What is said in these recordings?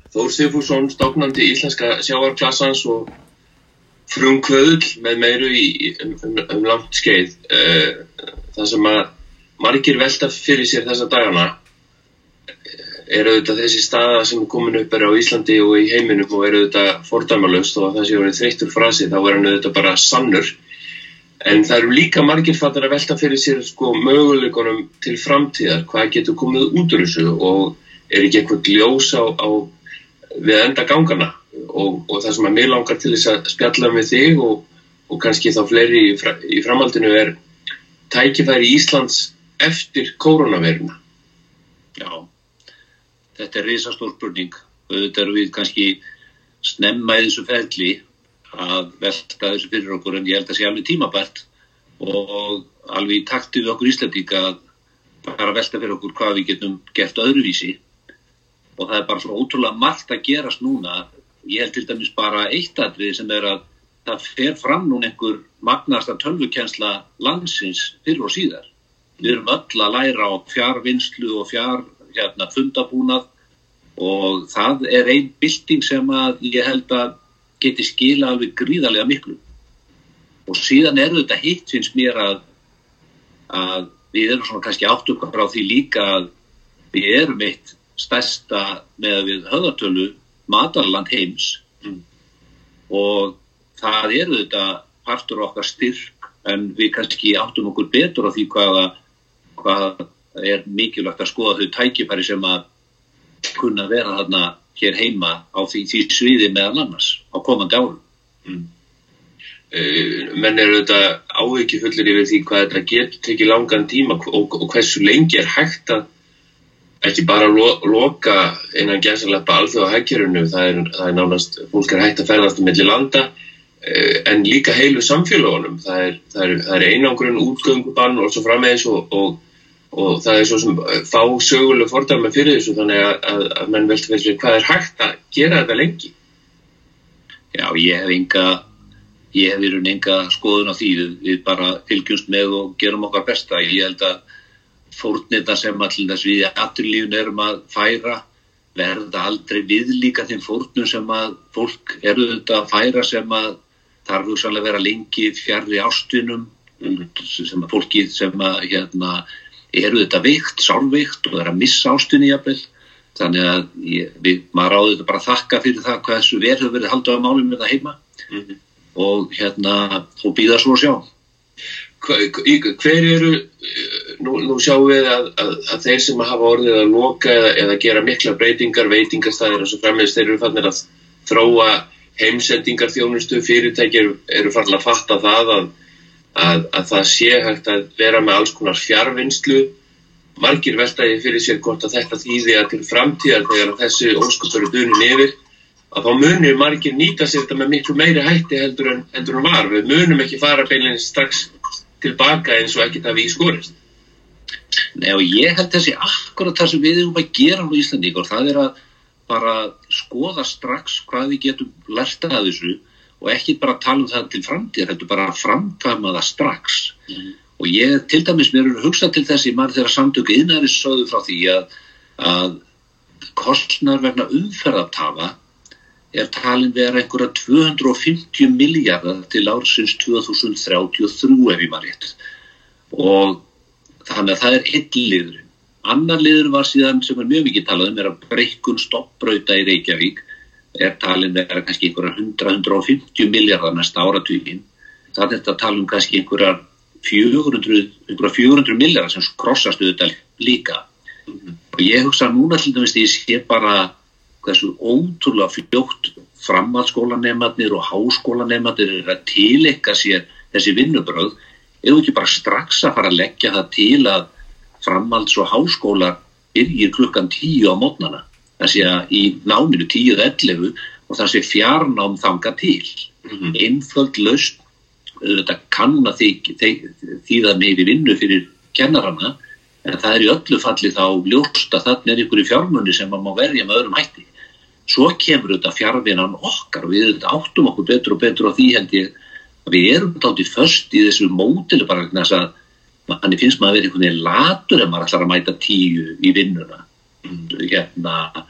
Þór Sigfússon, stofnandi íslenska sjávarklassans og frumkvöðull með meiru langt skeið. Það sem að margir velta fyrir sér þessa dagana auðvitað þessi staða sem komin upp á Íslandi og í heiminum og auðvitað fordæmalaust, og það sé orðið þreyttur frasi, þá hann auðvitað bara sannur. En það eru líka margir fattar að velta fyrir sér möguleikunum til framtíðar, hvað getur komið út úr þessu og ekki eitthvað ljós við enda gangana. Og það sem að mig langar til þess að spjalla með þig og kannski þá fleiri í framhaldinu tækifæri Íslands eftir kórónuveiruna. Já, þetta risastór spurning. Auðvitað erum við kannski snemma í þessu ferli að velta þessu fyrir okkur, en ég held að sé alveg tímabært og alveg í takti við okkur Íslendinga að bara velta fyrir okkur hvað við getum gert öðruvísi. Og það bara svo ótrúlega margt að gerast núna. Ég held til dæmis bara eitt atriði sem að það fer fram núna einhver magnasta tölvukennsla landsins fyrr og síðar. Við erum öll að læra á fjarvinnslu og fundabúnað og það ein bylting sem að ég held að geti skila alveg gríðarlega miklu. Og síðan þetta hitt, finnst mér að við erum svona kannski átt okkar á því líka að við erum eitt stærsta með við höfðatölu matarland heims og það þetta partur okkar styrk, en við kannski áttum okkur betur á því hvað mikilvægt að skoða þau tækifæri sem að kunna vera þarna hér heima á því sviði meðal annars á komandi árum. Menn þetta áhyggjufullir yfir því hvað þetta getur tekið langan tíma og hversu lengi hægt að ekki bara loka innan gæsalappa alþjóðahagkerfinu, það nánast, fólk hægt að ferðast milli landa, en líka heilu samfélögunum. Það einangrun, útgöngubann og svo framvegis og það svo sem fá söguleg fordæmi fyrir þessu, þannig að menn velta fyrir sér hvað hægt að gera þetta lengi. Já, ég hef í raun enga skoðun á því, við bara fylgjumst með og gerum okkar besta. Ég held að fórnirnar sem allir þess við atvinnulífinu erum að færa verða aldrei viðlíka þeim fórnum sem að fólk þetta að færa sem að þarf hugsanlega vera lengi fjarri ástvinum, sem að fólkið sem að þetta veikt, sálveikt og að missa ástvini jafnvel. Þannig að maður á þetta bara að þakka fyrir það hvað þessu vel hefur verið haldið á málum með það heima og bíða svo að sjá. Hver nú sjáum við að þeir sem hafa orðið að loka eða gera mikla breytingar, veitingastaðir og svo framvegis, þeir eru farnir að þróa heimsendingarþjónustu, fyrirtæki eru farin að fatta það að það sé hægt að vera með alls konar fjarvinnslu. Margir veltaði fyrir sér hvort að þetta þýði að til framtíðar þegar þessi ósköp eru dunin yfir, að þá munir margir nýta sér þetta með miklu meiri hætti heldur en var. Við munum ekki fara beinlínis strax tilbaka eins og ekkert hafi í skorist. Nei, og ég held þessi akkurat það sem við erum að gera á Íslendingar, það að bara skoða strax hvað við getum lært af þessu og ekki bara tala það til framtíðar, heldur bara að framkvæma það strax. Og ég til dæmis mér hugsað til þess í maður þegar samtök iðnaðarins sögðu frá því að kostnaður vegna umferðartafa talin vera einhverja 250 milljarðar til ársins 2033 ef ég man rétt. Og þannig að það einn liðurinn. Annar liður var síðan sem mjög mikið talað að breikkun stofnbrauta í Reykjavík talin vera kannski einhverja 100-150 milljarðar næsta áratuginn. Það þetta tala kannski einhverja 400 milljarðar sem krossast auðvitað líka. Og ég hugsa núna til dæmis því ég sé bara hversu ótrúlega fljótt framhaldsskólanemarnir og háskólanemarnir að tileika sér þessi vinnubrögð, ekki bara strax að fara að leggja það til að framhalds- og háskólar byrjir klukkan 10 á morgnana, það sé að í náminu 10-11 og það sé fjarnám þangað til. Einföld lausn, þetta kann að þýða meiri vinnu fyrir kennarana, en það í öllu falli þá ljóst að þarna einhverju fjármuni sem maður má verja með öðrum hætti. Svo kemur þetta fjarvinnan okkar og við áttum okkur betur og betur á því held ég að við erum dálítið föst í þessu módeli bara þess að manni finnst maður að vera einhvern veginn latur ef maður ætlar að mæta 10 í vinnuna.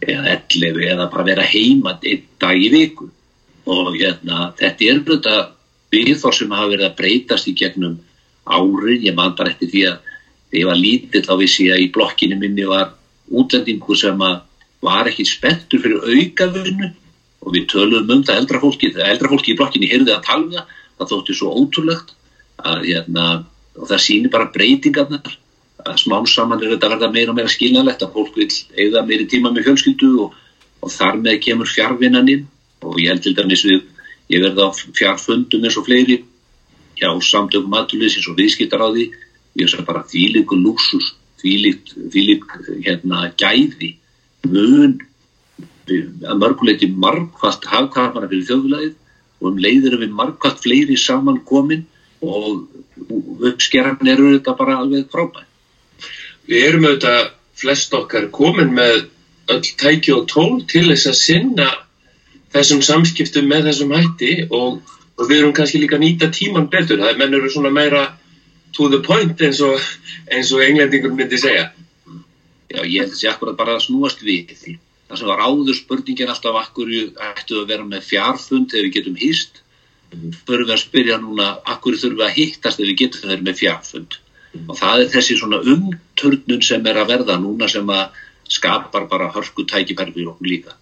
eða 11 eða bara vera heima einn dag í viku. Og þetta þetta viðhorf sem hafa verið að breytast í gegnum árin. Ég man bara eftir því að þegar ég var lítill þá vissi ég að í blokkinni minni var útlendingur sem var ekki spenntur fyrir aukavinnu og við töluðum það eldra fólki í blokkinni heyrði að tala það þótti svo ótrúlegt að og það sýnir bara breytingarnar að smám saman þetta verða meira og meira skiljanlegt að fólk vill eyða meiri tíma með fjölskyldu og þar með kemur fjarvinnan inn og ég held til dæmis ég verði á fjarfundum eins og fleiri hjá samtökum atvinnulífsins og viðskiptaráði ég sagði bara þvílíkur lúxus þvílík gæði mun að mörguleyti margfalt hagkvæmara fyrir þjóðfélagið og leiðir við margfalt fleiri saman komin og uppskeran þetta bara alveg frábær. Við erum auðvitað flest okkar komin með öll tæki og tól til þess að sinna þessum samskiptum með þessum hætti og við erum kannski líka að nýta tíman betur. Það menn eru svona meira to the point eins og englendingur myndi segja. Já, ég held að sé akkurat bara að snúast við því. Það sem var áður spurningin alltaf akkur ættu að vera með fjarfund þegar við getum hist. Förum við að spyrja núna akkur þurfum við að hittast þegar við getum verið með fjarfund. Og það þessi svona umturnun sem að verða núna sem að skapar bara hörku tækifæri fyrir okkur líka.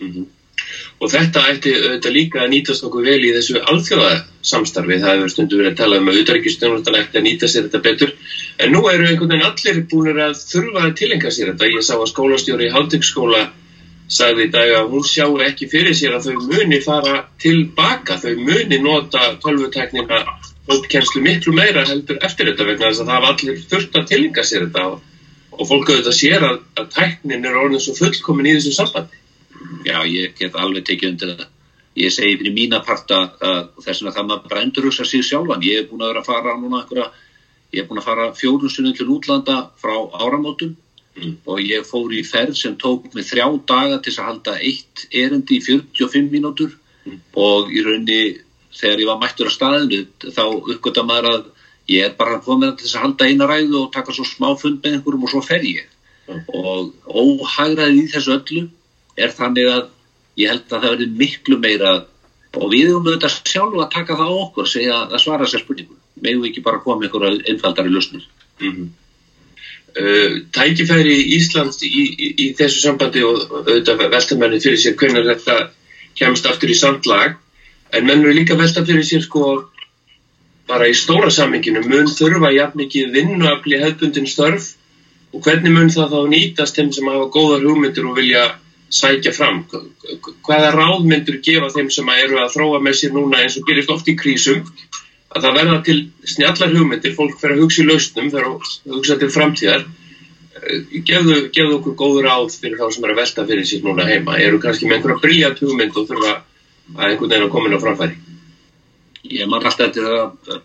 Og þetta ætti auðvitað líka að nýtast okkur vel í þessu alþjóðasamstarfi. Það hefur stundum verið að tala um að utanríkisþjónustan ætti að nýta sér þetta betur. En nú eru einhvern veginn allir búnir að þurfa að tileinka sér þetta. Ég sá að skólastjóri í Haldvíksskóla sagði í dag að hún sjái ekki fyrir sér að þau muni fara tilbaka. Þau muni nota tölvutæknina hópkennslu miklu meira heldur eftir þetta vegna þess að það hafa allir þurft að tileinka sér þetta og fólk auðvitað sér að tæknin orðin svo fullkomin í þessu sambandi. Já, ég get alveg tekið undir þetta. Ég segi fyrir mína parta að þess vegna það maður bara endurhugsa sig sjálfan. Ég er búin að vera að fara núna ég er búin að fara 4 sinnum til útlanda frá áramótum og ég fór í ferð sem tók mig 3 daga til að halda 1 erindi í 45 mínútur og í rauninni þegar ég var mættur á staðinu þá uppgötta maður að ég er bara komin til þess að halda eina ræðu og taka svo smá fund með einhverjum og svo fer ég. Og óhagræðið í þessu öllu þannig að ég held að það verði miklu meira og við höfum þetta sjálf að taka það á okkur segja að svara sér spurningum. Megum við ekki bara koma með einhverja einfaldari lausnir. Tækifæri Íslands í þessu sambandi og auðvitað velta menni fyrir sér hvenær þetta kemst aftur í samtlag en menn eru líka velta fyrir sér bara í stóra samhenginu mun þurfa jafn mikið vinnuafli hefðbundin störf og hvernig mun það þá nýtast þeim sem hafa góðar hugmyndir og vilja sækja fram. Hvaða ráð myndur gefa þeim sem eru að þróa með sér núna eins og gerist oft í krísum að það verða til snjallar hugmyndir, fólk fer að hugsa í lausnum, fer að hugsa til framtíðar. Gefðu okkur góð ráð fyrir þá sem eru að velta fyrir sér núna heima. Eru kannski með einhverja brilljant hugmynd og þurfa að einhvern veginn að koma inn á framfæri? Ég man alltaf eftir að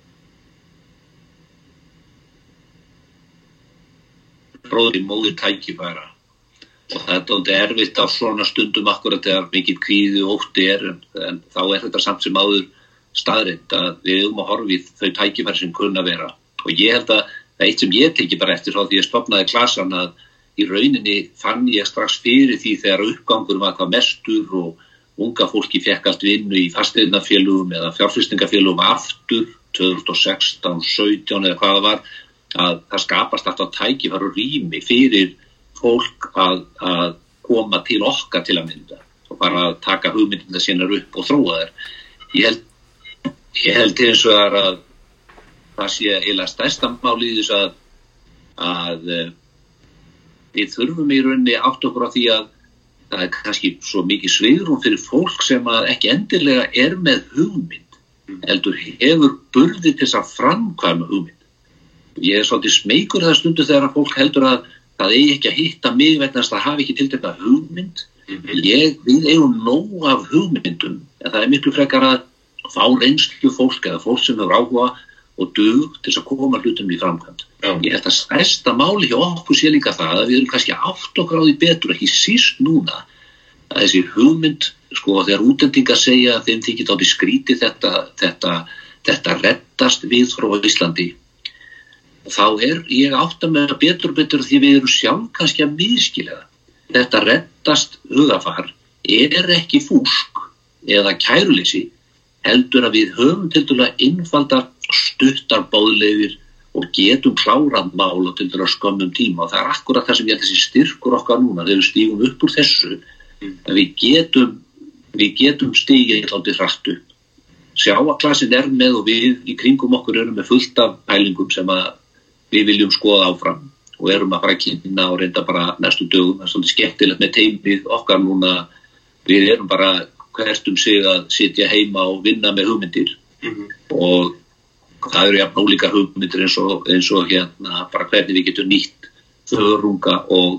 bróðir móðir tækifæra og það er erfitt á svona stundum akkurat þegar mikið kvíði og ótti en þá þetta samt sem áður staðreynd að við eigum að horfa í þau tækifæri sem kunna vera og ég held að það eitt sem ég teki bara eftir frá því ég stofnaði klasan að í rauninni fann ég strax fyrir því þegar uppgangur var hvað mestur og unga fólki fekk allt vinnu í fasteignafélögum eða fjárfestingafélögum aftur 2016, 17 eða hvað það var að það skapast alltaf tækifæri og rými fyrir fólk að koma til okkar til að mynda og bara að taka hugmyndina sínar upp og þróa þær. Ég held hins vegar að það sé eiginlega stærsta máli í þess að við þurfum í rauninni átt okkur á því að það kannski svo mikið svigrúm fyrir fólk sem að ekki endilega með hugmynd heldur hefur burði til þess að framkvæma hugmynd. Ég svolítið smeykur það stundu þegar að fólk heldur að það eigi ekki að hitta mig vegna þess að það hafi ekki tiltekna hugmynd. Við eigum nóg af hugmyndum en það er miklu frekar að fá reynslu fólk eða fólk sem hefur áhuga og dug til að koma hlutum í framkvæmd. Ég held að stærsta máli hjá okkur sé líka það að við erum kannski átt okkur á því betur, ekki síst núna að þessi hugmynd, þegar útlendingar segja að þeim þykir dálítið skrítið þetta reddast við frá Íslandi þá ég átta með betur því við erum sjálf kannski að misskilja það. Þetta oftast hugafar ekki fúsk eða kæruleysi, heldur að við höfum tiltölulega einfaldar stuttar boðleiðir og getum klárað mál á tiltölulega skömmum tíma, og það akkúrat það sem ég held þessi styrkur okkar núna þegar við stígum upp úr þessu, að við getum stigið eitthvað hratt upp. Sjávarklassin með og við í kringum okkur erum með fullt af pælingum sem að við viljum skoða áfram og erum að fara að kynna og reynda bara næstu dögum. Það svolítið skemmtilegt með teymið okkar núna, við erum bara hvert sig að sitja heima og vinna með hugmyndir og það eru jafn ólíkar hugmyndir eins og hérna bara hvernig við getum nýtt þörunga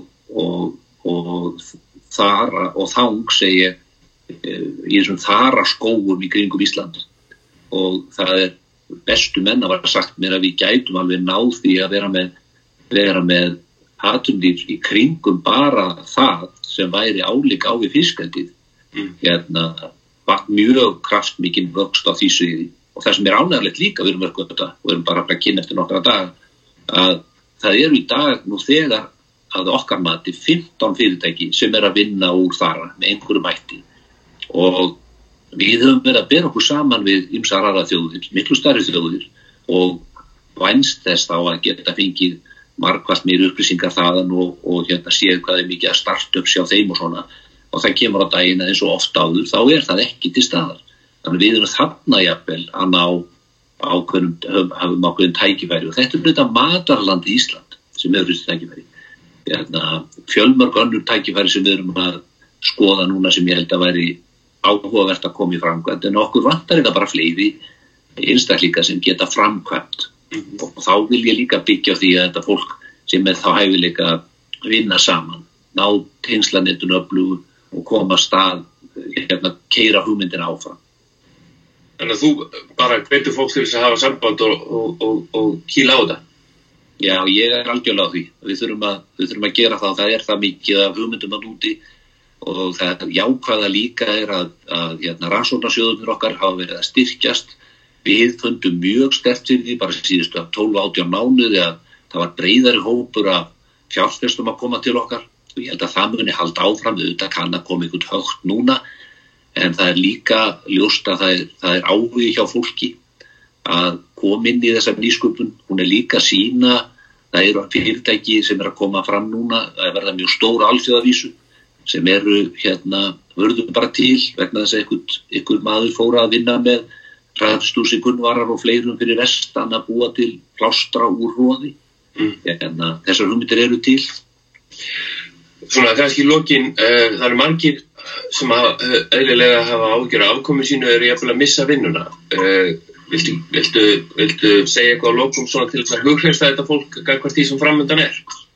og þara og þang segi í þessum þaraskógum í kringum Ísland, og það bestu menn að vera sagt mér að við gætum alveg náð því að vera með atvinnulíf í kringum bara það sem væri álíka á við fiskeldið. Hérna var mjög kraftmikinn vöxt á því sviði, og það sem ánægilegt líka, við erum þetta og erum bara að kynna eftir nokkra daga, að það eru í dag nú þegar að okkar mati 15 fyrirtæki sem að vinna úr þara með einhverjum hætti. Og við höfum verið að bera okkur saman við ýmsar aðrar þjóðir, miklu stærri þjóðir, og vænst þess þá að geta fengið margfalt meiri upplýsingar þaðan og hérna séð hvað mikið að startups hjá þeim og svona, og það kemur á daginn eins og oft áður, þá það ekki til staðar. Þannig við erum þarna jafnvel að ná ákveðnum tækifæri, og þetta þetta matarland í Ísland sem hefur þessi tækifæri. Hérna, fjölmörg önnur tækifæri sem við erum að skoða núna sem ég held að væri áhugavert að koma í framkvæmd, en okkur vantar þetta bara fleiri einstaklinga sem geta framkvæmt, og þá vil ég líka byggja á því að þetta fólk sem með þá hæfileika að vinna saman, ná tengslanettun öflugu og koma að stað, hérna, keyra hugmyndina áfram. Þannig að þú bara hvetur fólk til þess að hafa samband og kýla á þetta? Já, ég algjörlega á því. Við þurfum að gera það það mikið af hugmyndum að úti, og það jákvæða líka að hérna, rannsóknarsjóðunir okkar hafa verið að styrkjast. Við fundum mjög sterkt fyrir því bara síðustu 12-18 mánuði að það var breiðari hópur af fjárfestum að koma til okkar, og ég held að það muni halda áfram, auðvitað kann að koma einhvern högt núna, en það líka ljóst að það áhugi hjá fólki að koma inn í þessa nýsköpun. Hún líka sýna, það eru fyrirtæki sem að koma fram núna, það verða mjög stór alþjóðavísu sem hérna vörðu bara til vegna þess að einhver maður fór að vinna með hraðstúsi gunnvarar og fleirum fyrir vestan að búa til plástra úr roði. Þessar hugmyndir eru til. Svona kannski í lokin, það eru margir sem eðlilega hafa áhyggjur af afkomu sínu eru jafnvel að missa vinnuna. Viltu segja eitthvað á lokum svona til þess að hughreysta þetta fólk gagnvart því sem framundan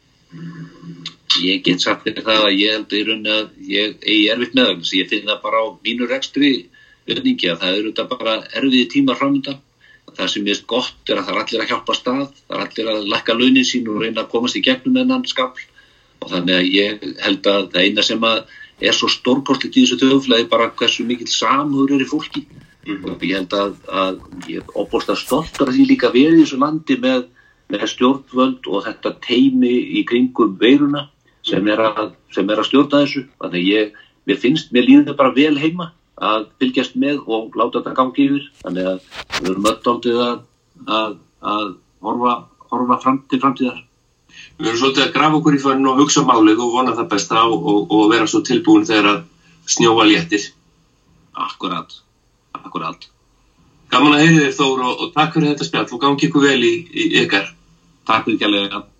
Ég get sagt fyrir það að ég held í rauninni að ég eigi erfitt með það, ég finn það bara á mínu rekstri öfningi að það eru þetta bara erfiði tímar framundan. Það sem er gott að það allir að hjálpa stað, það allir að lækka launin sín og reyna að komast í gegnum þennan skafl, og þannig að ég held að það eina sem að svo stórkostlegt í þessu þjóðfélagi bara hversu mikill samhugur í fólki, og ég held að ég er ofboðslega stoltur að því líka verið í þessu landi með stjórnvöld og þetta teymi í kringum veiruna sem að stjórna þessu. Þannig mér líður bara vel heima að fylgjast með og láta þetta gangi yfir. Þannig að við erum öll dálítið að horfa fram til framtíðar. Við erum svolítið að grafa okkur í fönn og hugsa málið og vona það besta og vera svo tilbúin þegar að snjóa léttir. Akkurat. Gaman að heyra þér, Þór, og takk fyrir þetta spjall og gangi ykkur vel í ykkar. Takk fyrir kærlega.